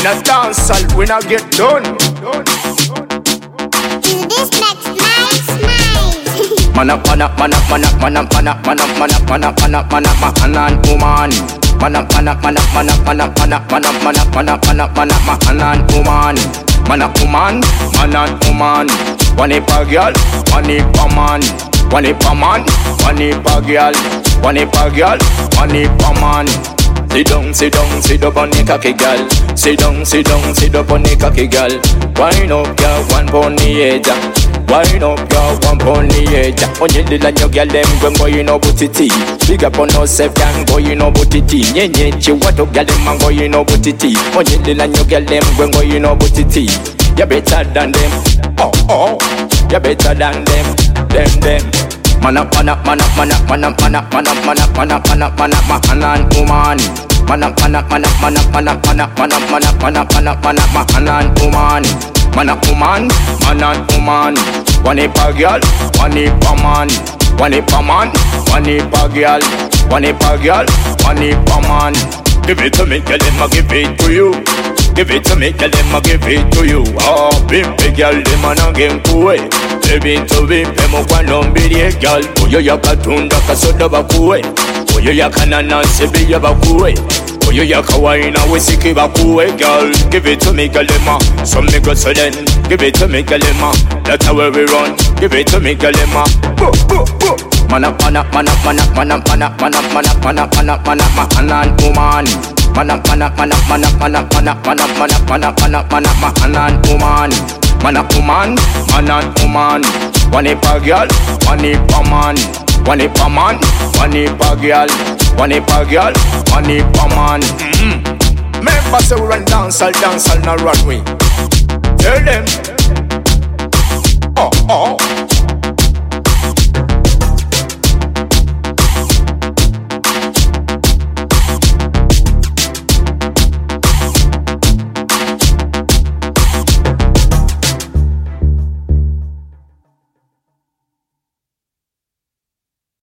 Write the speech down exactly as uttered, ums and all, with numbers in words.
In a dancehall, we not get done. To this next nice night. Man up, man up, man up, man up, man up, man up, man up, man up, man up, man up, man up, man and woman. Man up, man up, man up, man up, man up, man up, man up, man up, man up, man up, man up, man and woman. Man up, woman, man and woman. One hip a girl, one hip a man. One hip a man, one hip a girl. One hip a girl, one hip a man. Sit down, sit down, sit up on the cocky girl. Sit down, sit down, sit up on the cocky girl. Wind up, girl, one pound the edge. Wind up, girl, one pound the edge. On your little and your girl, them when boy you know booty tea. Big up on yourself, gang, boy you know booty tea. Yeah, yeah, you what up, girl, them man, boy you know booty tea. On your little and your girl, them when boy you know booty tea. You better than them, oh oh. You better than them, them them. Man up, man up, man up, man up, man up, man up, man up, man up, man up, man up, man up, man and woman. Man up, man up, man up, man up, man up, man up, man up, man up, man up, man up, man up, man and woman. Man up, woman, man and woman. One hip a girl, one hip a man. One hip a man, one hip a girl. One hip a girl, one hip a man. Give it to me, girl, I'ma give it to you. Give it to me, girl, I'ma give it to you. Oh, pimpe, girl, them man again kuwe. Baby to pimpe, mo kwa nombili, girl. Oyo yakatunda kasoda bakuwe. Oyo yakanana sebi yabakuwe. Oyo yakawaina wisiki bakuwe, girl. Give it to me, girl, I'ma. Some me go so then. Give it to me, girl, I'ma. That's how we run. Give it to me, girl, I'ma. Boo, boo, boo. Man up, man up, man up, man up, man up, man up, man up, man up, man up, man up, man up, man and woman. Man up, man up, man up, man up, man up, man up, man up, man up, man up, man up, man up, man and woman. Man up, woman, man and woman. One hip a girl, one hip a man. One hip a man, one hip a girl. One hip a girl, one hip a man. Mm-hmm. Remember, say we run dancehall, dancehall, no runway.